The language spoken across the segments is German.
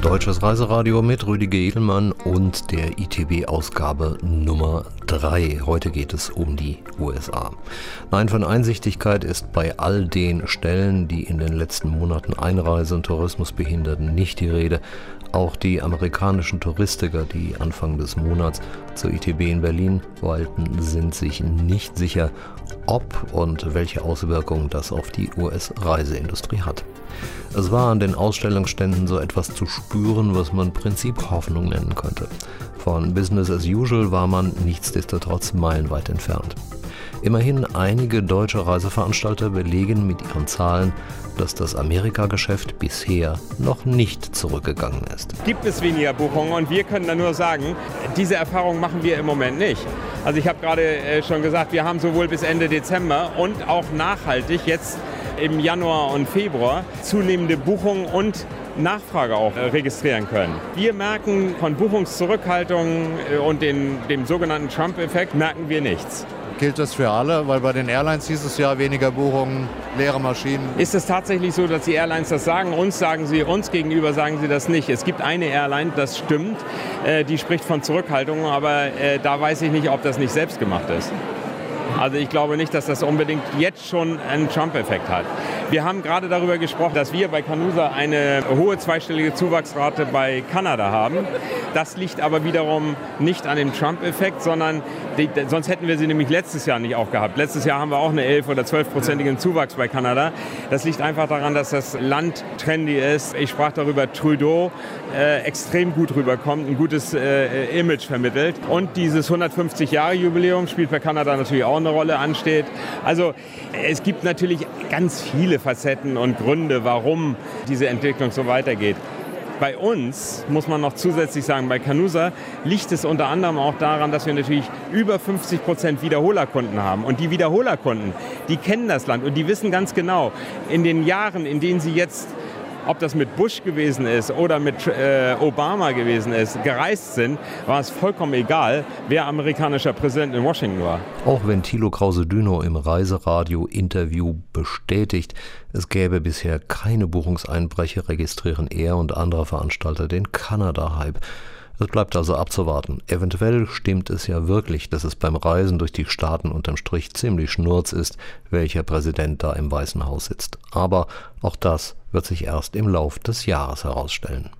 Deutsches Reiseradio mit Rüdiger Edelmann und der ITB-Ausgabe Nummer 3. Heute geht es um die USA. Nein, von Einsichtigkeit ist bei all den Stellen, die in den letzten Monaten Einreise und Tourismus behinderten, nicht die Rede. Auch die amerikanischen Touristiker, die Anfang des Monats zur ITB in Berlin wollten, sind sich nicht sicher, ob und welche Auswirkungen das auf die US-Reiseindustrie hat. Es war an den Ausstellungsständen so etwas zu spüren, was man Prinzip Hoffnung nennen könnte. Von Business as usual war man nichtsdestotrotz meilenweit entfernt. Immerhin einige deutsche Reiseveranstalter belegen mit ihren Zahlen, dass das Amerika-Geschäft bisher noch nicht zurückgegangen ist. Gibt es weniger Buchungen und wir können dann nur sagen, diese Erfahrung machen wir im Moment nicht. Also ich habe gerade schon gesagt, wir haben sowohl bis Ende Dezember und auch nachhaltig jetzt im Januar und Februar zunehmende Buchungen und Nachfrage auch registrieren können. Wir merken von Buchungszurückhaltung und dem sogenannten Trump-Effekt merken wir nichts. Gilt das für alle? Weil bei den Airlines hieß es ja weniger Buchungen, leere Maschinen. Ist es tatsächlich so, dass die Airlines das sagen? Uns gegenüber sagen sie das nicht. Es gibt eine Airline, das stimmt, die spricht von Zurückhaltung, aber da weiß ich nicht, ob das nicht selbst gemacht ist. Also ich glaube nicht, dass das unbedingt jetzt schon einen Trump-Effekt hat. Wir haben gerade darüber gesprochen, dass wir bei Canusa eine hohe zweistellige Zuwachsrate bei Kanada haben. Das liegt aber wiederum nicht an dem Trump-Effekt, sondern sonst hätten wir sie nämlich letztes Jahr nicht auch gehabt. Letztes Jahr haben wir auch eine 11- oder 12-prozentigen Zuwachs bei Kanada. Das liegt einfach daran, dass das Land trendy ist. Ich sprach darüber, Trudeau extrem gut rüberkommt, ein gutes Image vermittelt. Und dieses 150-Jahre-Jubiläum spielt bei Kanada natürlich auch eine Rolle, ansteht. Also es gibt natürlich ganz viele Facetten und Gründe, warum diese Entwicklung so weitergeht. Bei uns, muss man noch zusätzlich sagen, bei Canusa liegt es unter anderem auch daran, dass wir natürlich über 50% Wiederholerkunden haben. Und die Wiederholerkunden, die kennen das Land und die wissen ganz genau, in den Jahren, in denen sie jetzt, ob das mit Bush gewesen ist oder mit Obama gewesen ist, gereist sind, war es vollkommen egal, wer amerikanischer Präsident in Washington war. Auch wenn Thilo Krause-Dünnow im Reiseradio-Interview bestätigt, es gäbe bisher keine Buchungseinbrüche, registrieren er und andere Veranstalter den Kanada-Hype. Es bleibt also abzuwarten. Eventuell stimmt es ja wirklich, dass es beim Reisen durch die Staaten unterm Strich ziemlich schnurz ist, welcher Präsident da im Weißen Haus sitzt. Aber auch das wird sich erst im Lauf des Jahres herausstellen.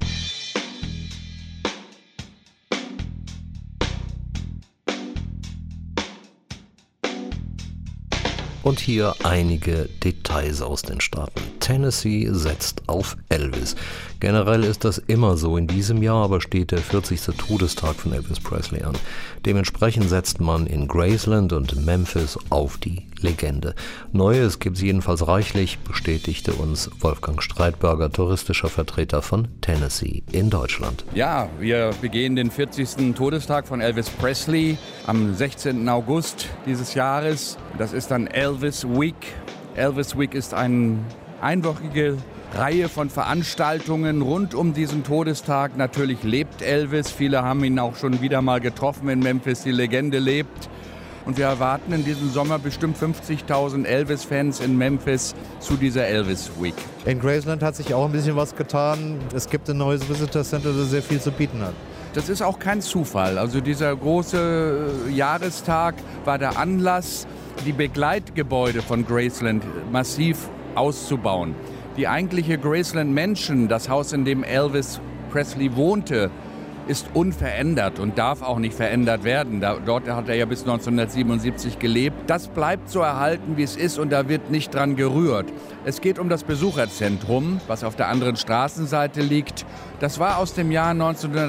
Und hier einige Details aus den Staaten. Tennessee setzt auf Elvis. Generell ist das immer so. In diesem Jahr aber steht der 40. Todestag von Elvis Presley an. Dementsprechend setzt man in Graceland und Memphis auf die Legende. Neues gibt's jedenfalls reichlich, bestätigte uns Wolfgang Streitberger, touristischer Vertreter von Tennessee in Deutschland. Ja, wir begehen den 40. Todestag von Elvis Presley am 16. August dieses Jahres. Das ist dann Elvis Week. Elvis Week ist eine einwöchige Reihe von Veranstaltungen rund um diesen Todestag. Natürlich lebt Elvis. Viele haben ihn auch schon wieder mal getroffen in Memphis. Die Legende lebt. Und wir erwarten in diesem Sommer bestimmt 50.000 Elvis-Fans in Memphis zu dieser Elvis Week. In Graceland hat sich auch ein bisschen was getan. Es gibt ein neues Visitor Center, das sehr viel zu bieten hat. Das ist auch kein Zufall. Also dieser große Jahrestag war der Anlass, die Begleitgebäude von Graceland massiv auszubauen. Die eigentliche Graceland Mansion, das Haus, in dem Elvis Presley wohnte, ist unverändert und darf auch nicht verändert werden. Dort hat er ja bis 1977 gelebt. Das bleibt so erhalten, wie es ist, und da wird nicht dran gerührt. Es geht um das Besucherzentrum, was auf der anderen Straßenseite liegt. Das war aus dem Jahr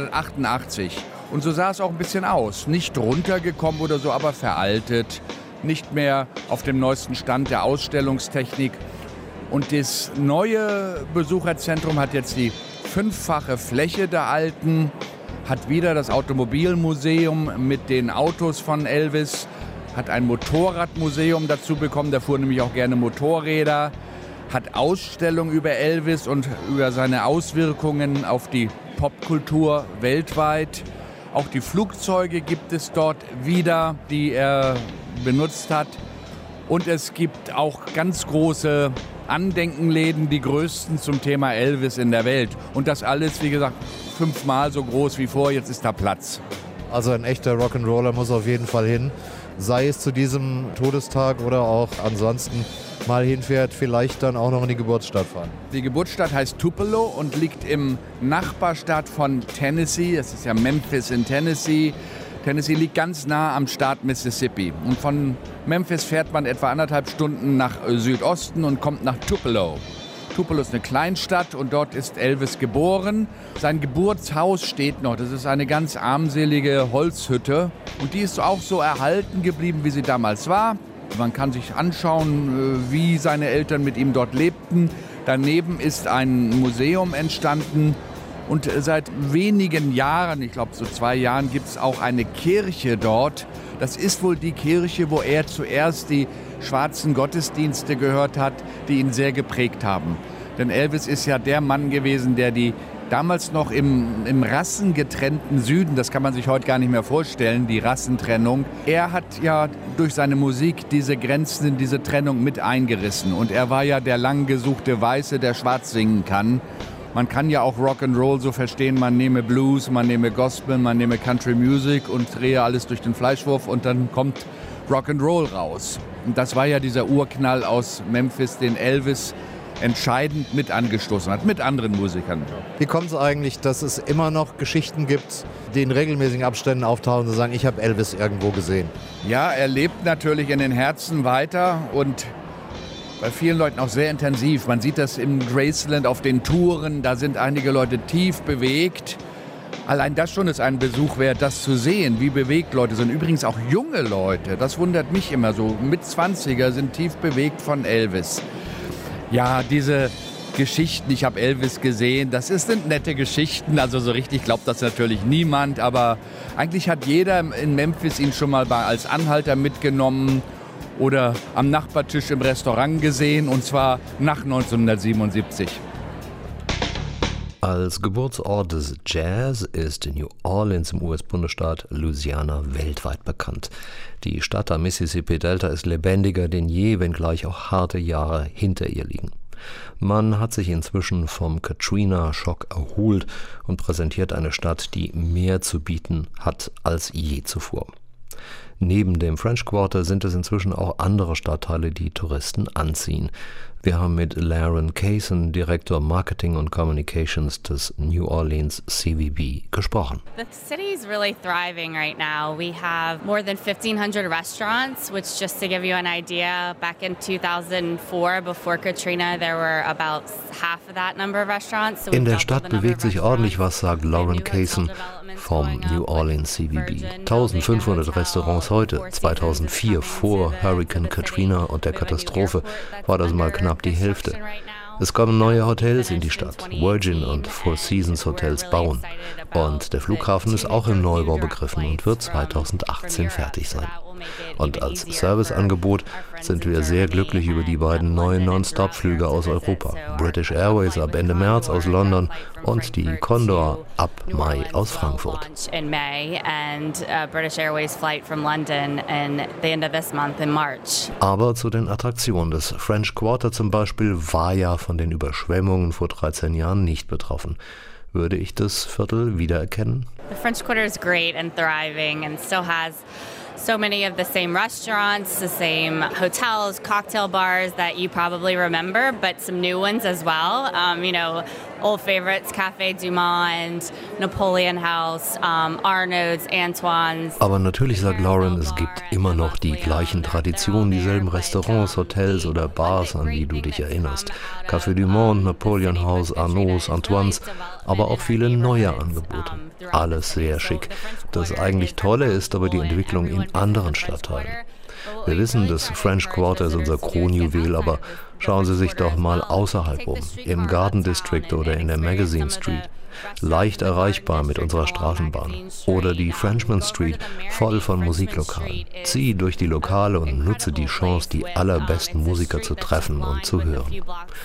1988 und so sah es auch ein bisschen aus. Nicht runtergekommen oder so, aber veraltet, nicht mehr auf dem neuesten Stand der Ausstellungstechnik. Und das neue Besucherzentrum hat jetzt die 5-fache Fläche der alten, hat wieder das Automobilmuseum mit den Autos von Elvis, hat ein Motorradmuseum dazu bekommen, da fuhren nämlich auch gerne Motorräder, hat Ausstellungen über Elvis und über seine Auswirkungen auf die Popkultur weltweit. Auch die Flugzeuge gibt es dort wieder, die er benutzt hat. Und es gibt auch ganz große Andenkenläden, die größten zum Thema Elvis in der Welt. Und das alles, wie gesagt, 5-mal so groß wie vor, jetzt ist da Platz. Also ein echter Rock'n'Roller muss auf jeden Fall hin. Sei es zu diesem Todestag oder auch ansonsten mal hinfährt, vielleicht dann auch noch in die Geburtsstadt fahren. Die Geburtsstadt heißt Tupelo und liegt im Nachbarstaat von Tennessee. Das ist ja Memphis in Tennessee. Tennessee liegt ganz nah am Staat Mississippi. Und von Memphis fährt man etwa 1,5 Stunden nach Südosten und kommt nach Tupelo. Tupelo ist eine Kleinstadt und dort ist Elvis geboren. Sein Geburtshaus steht noch. Das ist eine ganz armselige Holzhütte. Und die ist auch so erhalten geblieben, wie sie damals war. Man kann sich anschauen, wie seine Eltern mit ihm dort lebten. Daneben ist ein Museum entstanden. Und seit wenigen Jahren, ich glaube so 2 Jahren, gibt es auch eine Kirche dort. Das ist wohl die Kirche, wo er zuerst die schwarzen Gottesdienste gehört hat, die ihn sehr geprägt haben. Denn Elvis ist ja der Mann gewesen, der die damals noch im rassengetrennten Süden, das kann man sich heute gar nicht mehr vorstellen, die Rassentrennung, er hat ja durch seine Musik diese Grenzen, diese Trennung mit eingerissen. Und er war ja der lang gesuchte Weiße, der schwarz singen kann. Man kann ja auch Rock'n'Roll so verstehen, man nehme Blues, man nehme Gospel, man nehme Country Music und drehe alles durch den Fleischwurf und dann kommt Rock'n'Roll raus. Und das war ja dieser Urknall aus Memphis, den Elvis entscheidend mit angestoßen hat, mit anderen Musikern. Wie kommt es eigentlich, dass es immer noch Geschichten gibt, die in regelmäßigen Abständen auftauchen und sagen, ich habe Elvis irgendwo gesehen? Ja, er lebt natürlich in den Herzen weiter und bei vielen Leuten auch sehr intensiv. Man sieht das im Graceland auf den Touren, da sind einige Leute tief bewegt. Allein das schon ist ein Besuch wert, das zu sehen, wie bewegt Leute sind. Übrigens auch junge Leute, das wundert mich immer so. Mit-20er sind tief bewegt von Elvis. Ja, diese Geschichten, ich habe Elvis gesehen, sind nette Geschichten. Also so richtig glaubt das natürlich niemand. Aber eigentlich hat jeder in Memphis ihn schon mal als Anhalter mitgenommen oder am Nachbartisch im Restaurant gesehen, und zwar nach 1977. Als Geburtsort des Jazz ist New Orleans im US-Bundesstaat Louisiana weltweit bekannt. Die Stadt am Mississippi-Delta ist lebendiger denn je, wenngleich auch harte Jahre hinter ihr liegen. Man hat sich inzwischen vom Katrina-Schock erholt und präsentiert eine Stadt, die mehr zu bieten hat als je zuvor. Neben dem French Quarter sind es inzwischen auch andere Stadtteile, die Touristen anziehen. Wir haben mit Lauren Kaysen, Direktor Marketing und Communications des New Orleans CVB, gesprochen. The city is really thriving right now. We have more than 1,500 restaurants, which, just to give you an idea, back in 2004, before Katrina, there were about half of that number of restaurants. So in der Stadt bewegt sich ordentlich was, sagt Lauren Kaysen vom New Orleans CVB. 1.500 Restaurants heute. 2004, vor Hurricane Katrina und der Katastrophe, war das mal knapp die Hälfte. Es kommen neue Hotels in die Stadt. Virgin und Four Seasons Hotels bauen. Und der Flughafen ist auch im Neubau begriffen und wird 2018 fertig sein. Und als Serviceangebot sind wir sehr glücklich über die beiden neuen Non-Stop-Flüge aus Europa. British Airways ab Ende März aus London und die Condor ab Mai aus Frankfurt. Aber zu den Attraktionen. Das French Quarter zum Beispiel war ja von den Überschwemmungen vor 13 Jahren nicht betroffen. Würde ich das Viertel wiedererkennen? The French Quarter is great and thriving and still has so many of the same restaurants, the same hotels, cocktail bars that you probably remember, but some new ones as well. Old favorites, Café Du Monde, Napoleon House, Arnaud's, Antoine's. Aber natürlich, sagt Lauren, es gibt immer noch die gleichen Traditionen, dieselben Restaurants, Hotels oder Bars, an die du dich erinnerst. Café Du Monde, Napoleon House, Arnaud's, Antoine's, aber auch viele neue Angebote. Alles sehr schick. Das eigentlich Tolle ist aber die Entwicklung in anderen Stadtteilen. Wir wissen, das French Quarter ist unser Kronjuwel, aber schauen Sie sich doch mal außerhalb um, im Garden District oder in der Magazine Street. Leicht erreichbar mit unserer Straßenbahn. Oder die Frenchman Street, voll von Musiklokalen. Zieh durch die Lokale und nutze die Chance, die allerbesten Musiker zu treffen und zu hören.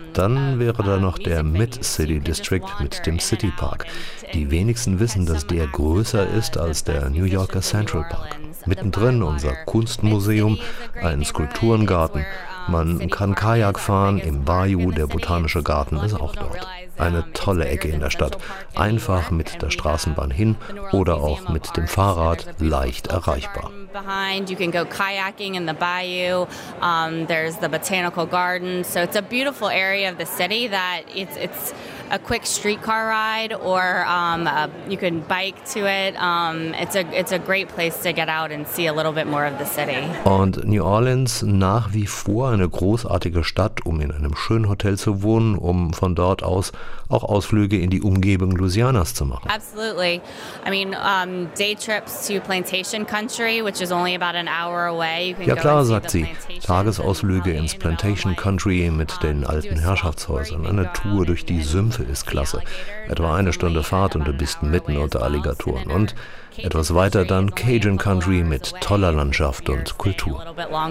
Dann wäre da noch der Mid-City District mit dem City Park. Die wenigsten wissen, dass der größer ist als der New Yorker Central Park. Mittendrin unser Kunstmuseum, ein Skulpturengarten. Man kann Kajak fahren im Bayou, der Botanische Garten ist auch dort. Eine tolle Ecke in der Stadt. Einfach mit der Straßenbahn hin oder auch mit dem Fahrrad leicht erreichbar. You can go kayaking in the bayou. There's the botanical garden. So it's a beautiful area of the city that it's a quick streetcar ride, or you can bike to it. It's a great place to get out and see a little bit more of the city. Und New Orleans nach wie vor eine großartige Stadt, um in einem schönen Hotel zu wohnen, um von dort aus auch Ausflüge in die Umgebung Louisianas zu machen. Absolutely. I mean, day trips to Plantation Country, which is only about an hour away. Ja klar, sagt sie. Tagesausflüge ins Plantation Country mit den alten Herrschaftshäusern. Eine Tour durch die Sümpfe ist klasse. Etwa 1 Stunde Fahrt und du bist mitten unter Alligatoren. Und etwas weiter dann Cajun Country mit toller Landschaft und Kultur.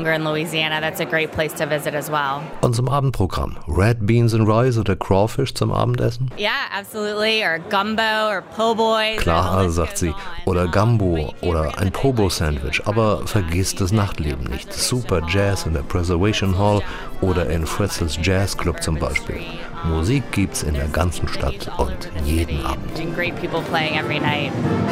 Und zum Abendprogramm. Red Beans and Rice oder Crawfish zum Abendessen? Yeah, absolutely. Or gumbo or po' boys. Klar, sagt sie. Oder Gumbo oder ein Po-Boy-Sandwich. Aber vergiss das Nachtleben nicht. Super Jazz in der Preservation Hall oder in Fritzls Jazz Club zum Beispiel. Musik gibt's in der ganzen Stadt und jeden Abend. Great people playing every night.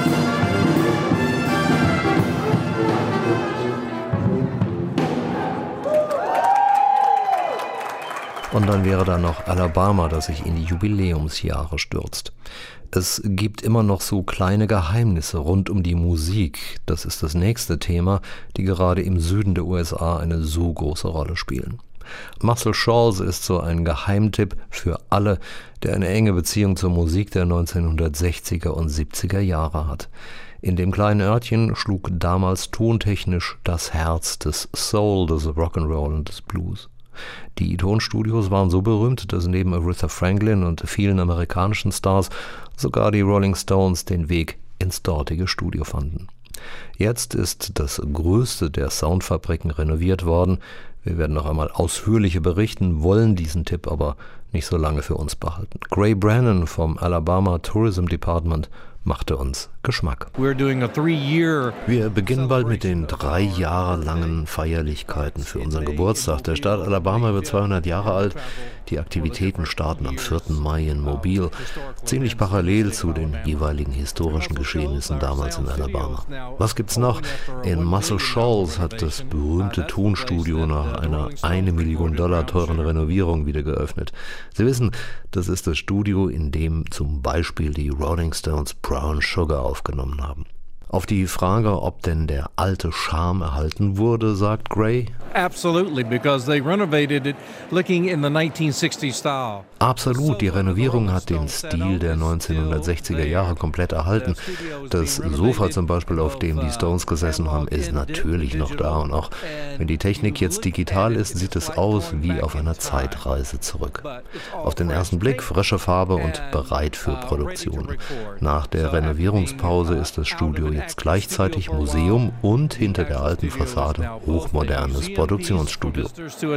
Und dann wäre da noch Alabama, das sich in die Jubiläumsjahre stürzt. Es gibt immer noch so kleine Geheimnisse rund um die Musik. Das ist das nächste Thema, die gerade im Süden der USA eine so große Rolle spielen. Muscle Shoals ist so ein Geheimtipp für alle, der eine enge Beziehung zur Musik der 1960er und 70er Jahre hat. In dem kleinen Örtchen schlug damals tontechnisch das Herz des Soul, des Rock'n'Roll und des Blues. Die Tonstudios waren so berühmt, dass neben Aretha Franklin und vielen amerikanischen Stars sogar die Rolling Stones den Weg ins dortige Studio fanden. Jetzt ist das größte der Soundfabriken renoviert worden. Wir werden noch einmal ausführlicher berichten, wollen diesen Tipp aber nicht so lange für uns behalten. Gray Brannon vom Alabama Tourism Department machte uns Geschmack. Wir beginnen bald mit den 3 Jahre langen Feierlichkeiten für unseren Geburtstag. Der Staat Alabama wird 200 Jahre alt. Die Aktivitäten starten am 4. Mai in Mobile, ziemlich parallel zu den jeweiligen historischen Geschehnissen damals in Alabama. Was gibt's noch? In Muscle Shoals hat das berühmte Tonstudio nach einer $1 Million teuren Renovierung wieder geöffnet. Sie wissen, das ist das Studio, in dem zum Beispiel die Rolling Stones Brown Sugar aufgenommen haben. Auf die Frage, ob denn der alte Charme erhalten wurde, sagt Gray: Absolutely, because they renovated it looking in the 1960s style. Absolut, die Renovierung hat den Stil der 1960er Jahre komplett erhalten. Das Sofa zum Beispiel, auf dem die Stones gesessen haben, ist natürlich noch da. Und auch wenn die Technik jetzt digital ist, sieht es aus wie auf einer Zeitreise zurück. Auf den ersten Blick frische Farbe und bereit für Produktion. Nach der Renovierungspause ist das Studio jetzt gleichzeitig Museum und hinter der alten Fassade hochmodernes Produktionsstudio.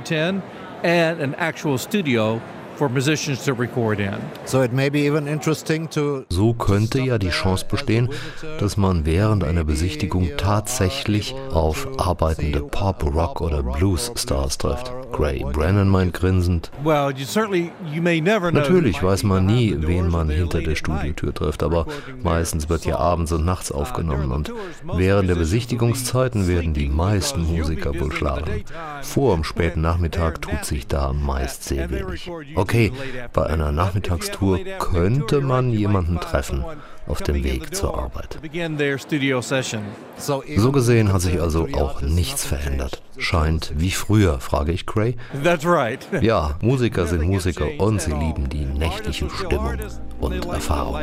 So könnte ja die Chance bestehen, dass man während einer Besichtigung tatsächlich auf arbeitende Pop, Rock oder Blues-Stars trifft. Gray Brannon meint grinsend: Natürlich weiß man nie, wen man hinter der Studiotür trifft, aber meistens wird ja abends und nachts aufgenommen und während der Besichtigungszeiten werden die meisten Musiker wohl schlafen. Vor dem späten Nachmittag tut sich da meist sehr wenig. Okay, bei einer Nachmittagstour könnte man jemanden treffen auf dem Weg zur Arbeit. So gesehen hat sich also auch nichts verändert. Scheint wie früher, frage ich Gray. Ja, Musiker sind Musiker und sie lieben die nächtliche Stimmung und Erfahrung.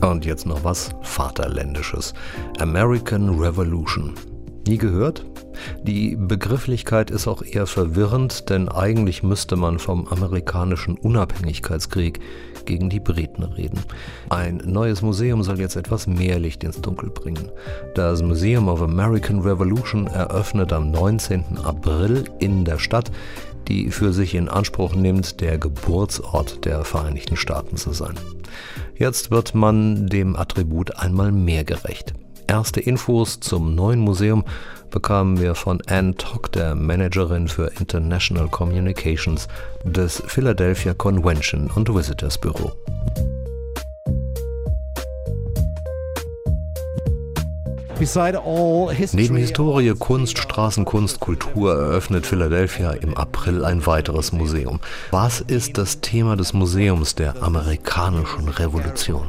Und jetzt noch was Vaterländisches. American Revolution. Nie gehört? Die Begrifflichkeit ist auch eher verwirrend, denn eigentlich müsste man vom amerikanischen Unabhängigkeitskrieg gegen die Briten reden. Ein neues Museum soll jetzt etwas mehr Licht ins Dunkel bringen. Das Museum of American Revolution eröffnet am 19. April in der Stadt, die für sich in Anspruch nimmt, der Geburtsort der Vereinigten Staaten zu sein. Jetzt wird man dem Attribut einmal mehr gerecht. Erste Infos zum neuen Museum bekamen wir von Ann Tock, der Managerin für International Communications des Philadelphia Convention and Visitors Bureau. Neben Historie, Kunst, Straßenkunst, Kultur eröffnet Philadelphia im April ein weiteres Museum. Was ist das Thema des Museums der amerikanischen Revolution?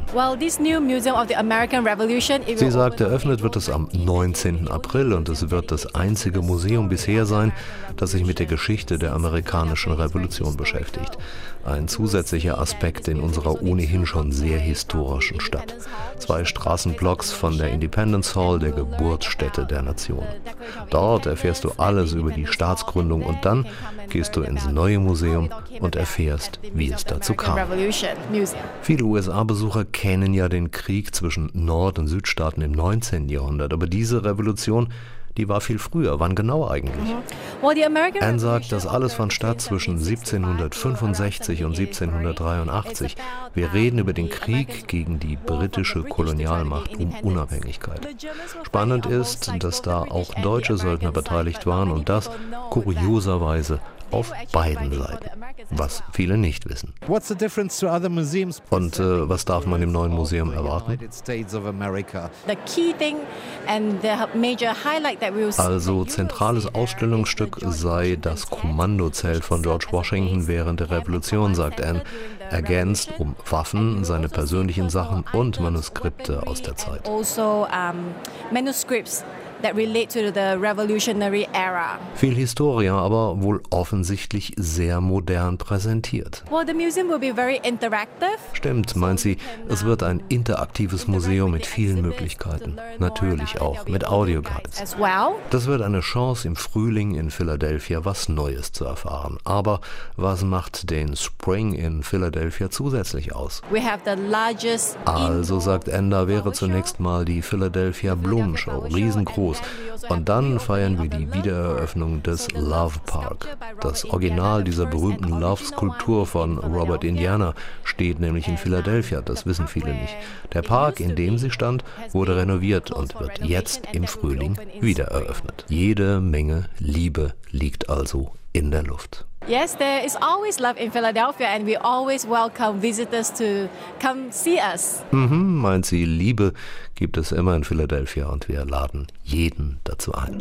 Sie sagt, eröffnet wird es am 19. April und es wird das einzige Museum bisher sein, das sich mit der Geschichte der amerikanischen Revolution beschäftigt. Ein zusätzlicher Aspekt in unserer ohnehin schon sehr historischen Stadt. 2 Straßenblocks von der Independence Hall, der Geburtsstätte der Nation. Dort erfährst du alles über die Staatsgründung und dann gehst du ins neue Museum und erfährst, wie es dazu kam. Viele USA-Besucher kennen ja den Krieg zwischen Nord- und Südstaaten im 19. Jahrhundert, aber diese Revolution, die war viel früher. Wann genau eigentlich? Anne sagt, das alles fand statt zwischen 1765 und 1783. Wir reden über den Krieg gegen die britische Kolonialmacht um Unabhängigkeit. Spannend ist, dass da auch deutsche Söldner beteiligt waren und das kurioserweise auf beiden Seiten, was viele nicht wissen. Und was darf man im neuen Museum erwarten? Also zentrales Ausstellungsstück sei das Kommandozelt von George Washington während der Revolution, sagt Anne, ergänzt um Waffen, seine persönlichen Sachen und Manuskripte aus der Zeit. Viel Historie, aber wohl offensichtlich sehr modern präsentiert. Stimmt, meint sie, es wird ein interaktives Museum mit vielen Möglichkeiten. Natürlich auch mit Audioguides. Das wird eine Chance, im Frühling in Philadelphia was Neues zu erfahren. Aber was macht den Spring in Philadelphia zusätzlich aus? Also, sagt Enda, wäre zunächst mal die Philadelphia Blumenshow, riesengroß. Und dann feiern wir die Wiedereröffnung des Love Park. Das Original dieser berühmten Love-Skulptur von Robert Indiana steht nämlich in Philadelphia, das wissen viele nicht. Der Park, in dem sie stand, wurde renoviert und wird jetzt im Frühling wieder eröffnet. Jede Menge Liebe liegt also in der Luft. Yes, there is always love in Philadelphia and we always welcome visitors to come see us. Meint sie, Liebe gibt es immer in Philadelphia und wir laden jeden dazu ein.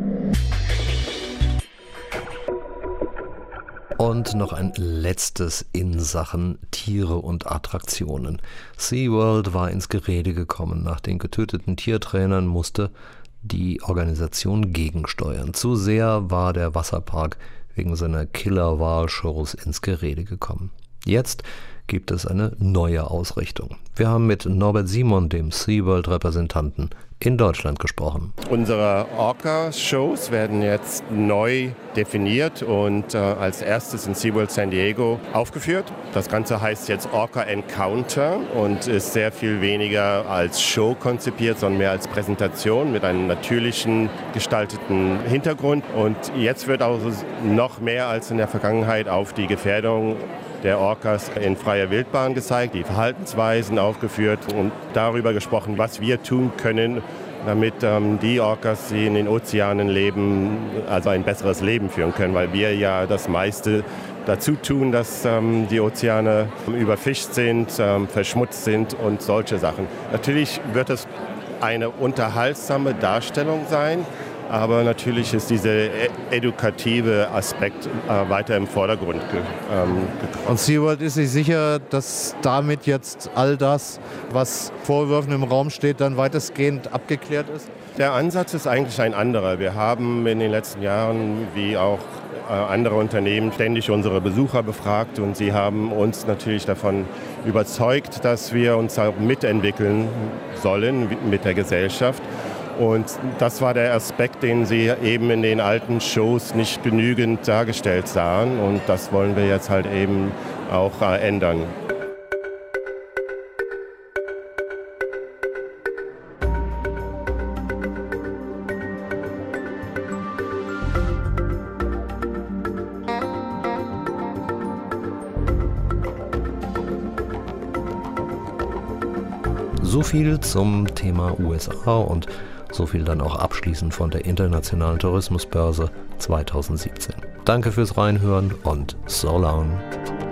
Und noch ein letztes in Sachen Tiere und Attraktionen. SeaWorld war ins Gerede gekommen. Nach den getöteten Tiertrainern musste die Organisation gegensteuern. Zu sehr war der Wasserpark wegen seiner Killer-Wal-Shows ins Gerede gekommen. Jetzt gibt es eine neue Ausrichtung. Wir haben mit Norbert Simon, dem SeaWorld-Repräsentanten in Deutschland, gesprochen. Unsere Orca-Shows werden jetzt neu definiert und als erstes in SeaWorld San Diego aufgeführt. Das Ganze heißt jetzt Orca Encounter und ist sehr viel weniger als Show konzipiert, sondern mehr als Präsentation mit einem natürlichen gestalteten Hintergrund. Und jetzt wird auch noch mehr als in der Vergangenheit auf die Gefährdung der Orcas in freier Wildbahn gezeigt, die Verhaltensweisen aufgeführt und darüber gesprochen, was wir tun können, damit die Orcas, die in den Ozeanen leben, also ein besseres Leben führen können, weil wir ja das meiste dazu tun, dass die Ozeane überfischt sind, verschmutzt sind und solche Sachen. Natürlich wird es eine unterhaltsame Darstellung sein, aber natürlich ist dieser edukative Aspekt weiter im Vordergrund gekommen. Und SeaWorld ist sich sicher, dass damit jetzt all das, was Vorwürfen im Raum steht, dann weitestgehend abgeklärt ist? Der Ansatz ist eigentlich ein anderer. Wir haben in den letzten Jahren, wie auch andere Unternehmen ständig unsere Besucher befragt und sie haben uns natürlich davon überzeugt, dass wir uns auch mitentwickeln sollen mit der Gesellschaft. Und das war der Aspekt, den sie eben in den alten Shows nicht genügend dargestellt sahen. Und das wollen wir jetzt halt eben auch ändern. So viel zum Thema USA und so viel dann auch abschließend von der Internationalen Tourismusbörse 2017. Danke fürs Reinhören und so long.